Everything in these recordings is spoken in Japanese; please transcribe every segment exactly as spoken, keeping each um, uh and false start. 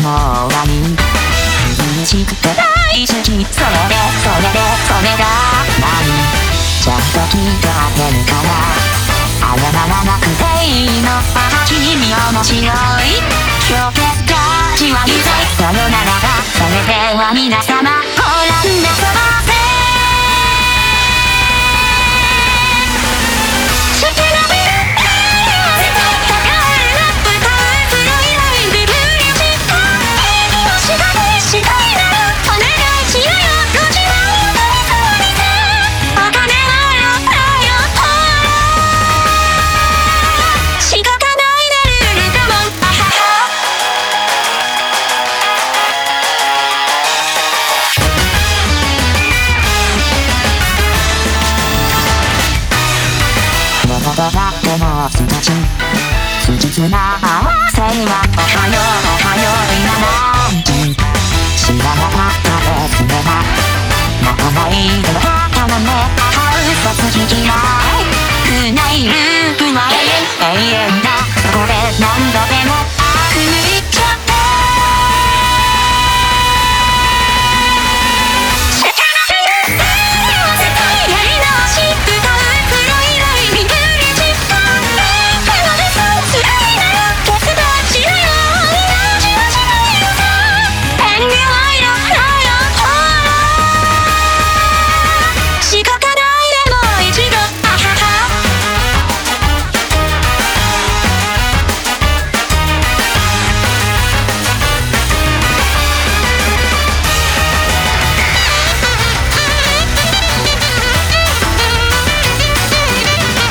も終わり嬉しくて大好きそれでそれでそれが何ちゃんと聞いてあげるから謝らなくていいの君面白い今日結果ちは以外さよならだそれでは皆様ご覧なさませどこだってもう少し不実な合わせはおはようおはよう今何時知らなかったですねが泣かないでよ頼むね嘘つき嫌い不ないループは永遠永遠だそこで何度でもあく抜いちゃって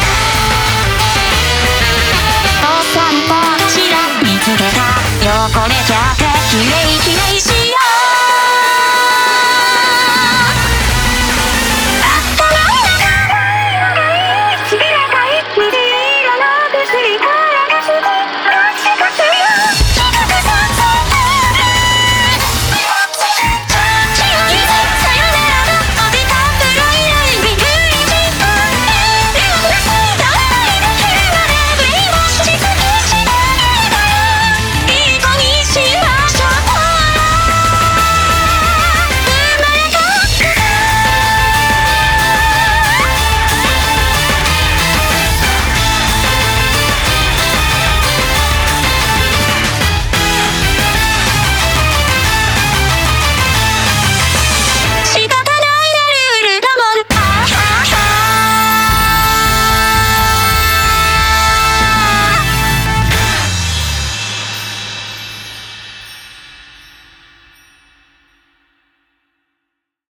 汚れ